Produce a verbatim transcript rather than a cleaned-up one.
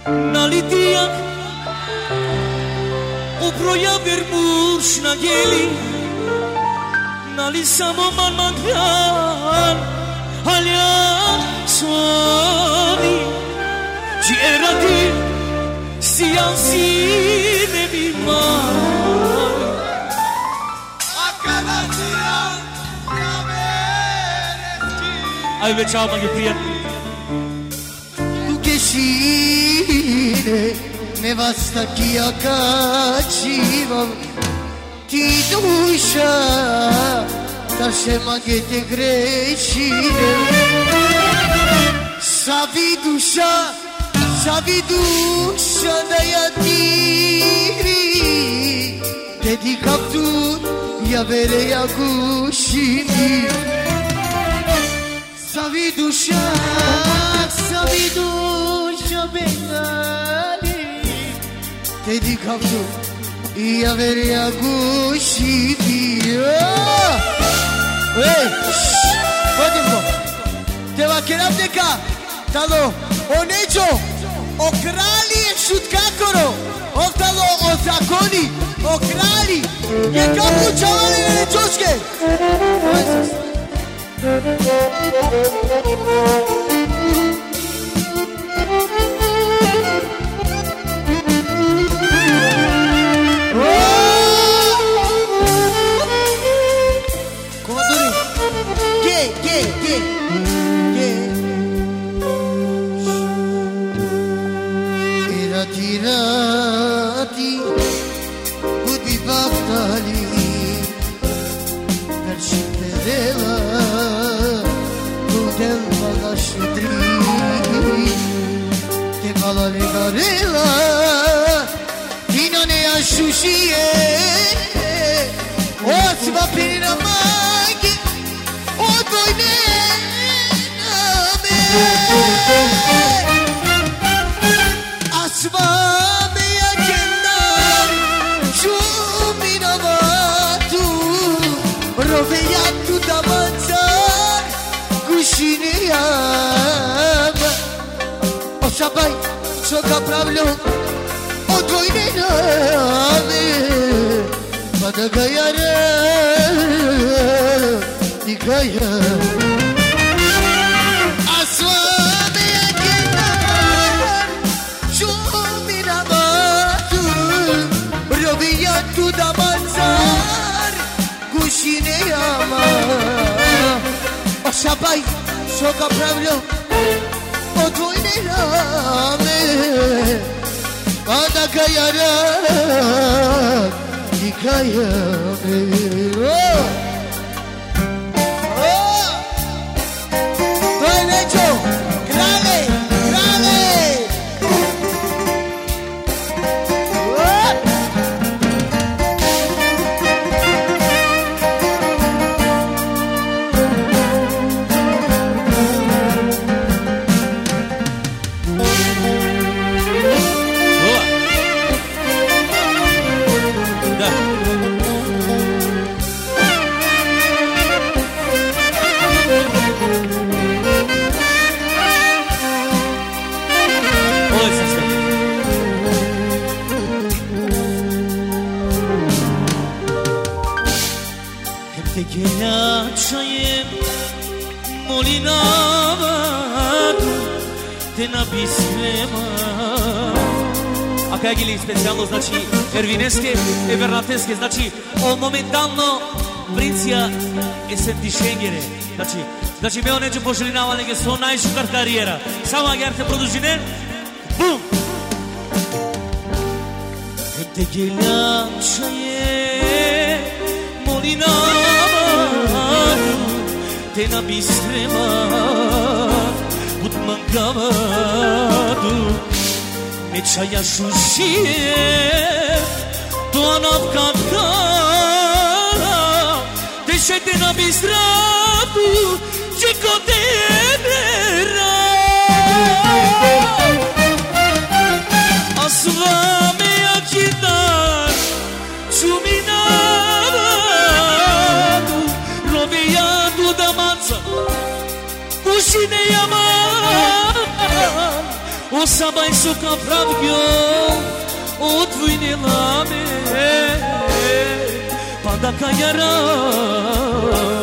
Nalitia Uproja vermush na geli Nalisamo man magdan Halja soni Ci era ti Si ansi ne mi man Akadatia Ai ve ciao ma che priet Tu che scine nevasta kia kaçiva Ti duşa taşema gete greşine Savi duşa, savi duşa da yatiri Dedi kaptur ya vere ya kuşini Savi duşa, savi duşa bengali Dedi kaptur ya vere ya kuşini Ei, odimo Te va keram deka Talo, o neđo O krali je šutkakoro Ostalo o zakoni O krali Je kapu čavali neđočke Koduri Ge, ge, ge Ge Irati, irati Budi baftali Perşinterela Budel bagaşidri Te balale garela Dino ne ashushie Osva pirina magi Odoine name Asva meya kennar Shumina vatu Roveya tu damanzar Gushine yam Osabay Soka pravlo Odoine name Madagayara Digaya Aswame yakinar Shumina batu Roviya tu damanzar Gushine yama Osabay Soka pravlo Odoine name Madagayara Digaya Oh Neđo, krale, krale Tekela čajem molinavadu Te napismema Aka gili specijalno znači Ervineske, Evernateske Znači o momentalno Princija e sentišengere Znači, znači me neđe poželinava Nege so najšukar karijera Samo agerte produžine Bum Tekela čajem molinavadu Te napismema Put mancavadu Me čaja šušije To anavkata Te šete na bistratu Čeko te vera A sva me akitar Čuminavadu Rovijadu da manca Ušine jaman O sabaj suka pravio od vujne lame Panda ka jara